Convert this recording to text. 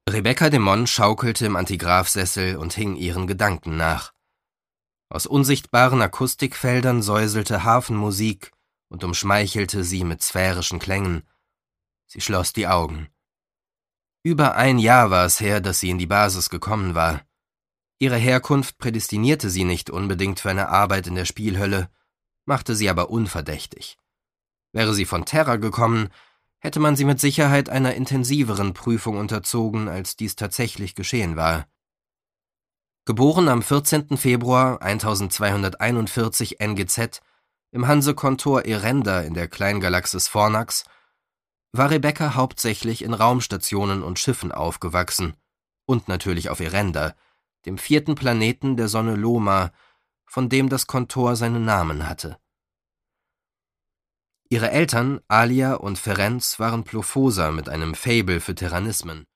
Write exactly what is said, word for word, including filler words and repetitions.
Rebecca de Mon schaukelte im Antigraphsessel und hing ihren Gedanken nach. Aus unsichtbaren Akustikfeldern säuselte Harfenmusik und umschmeichelte sie mit sphärischen Klängen. Sie schloss die Augen. Über ein Jahr war es her, dass sie in die Basis gekommen war. Ihre Herkunft prädestinierte sie nicht unbedingt für eine Arbeit in der Spielhölle, machte sie aber unverdächtig. Wäre sie von Terra gekommen, hätte man sie mit Sicherheit einer intensiveren Prüfung unterzogen, als dies tatsächlich geschehen war. Geboren am vierzehnten Februar eintausendzweihunderteinundvierzig N G Z im Hansekontor Ehrenda in der Kleingalaxis Fornax, war Rebecca hauptsächlich in Raumstationen und Schiffen aufgewachsen und natürlich auf Ehrenda, dem vierten Planeten der Sonne Loma, von dem das Kontor seinen Namen hatte. Ihre Eltern, Alia und Ferenc, waren Plophosa mit einem Faible für Terranismen.